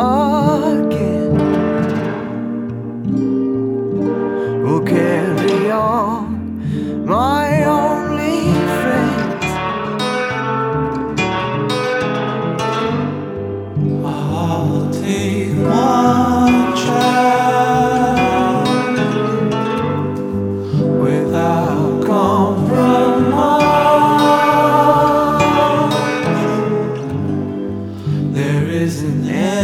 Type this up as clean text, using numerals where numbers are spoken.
again. We'll carry on, my only friend. I'll take one.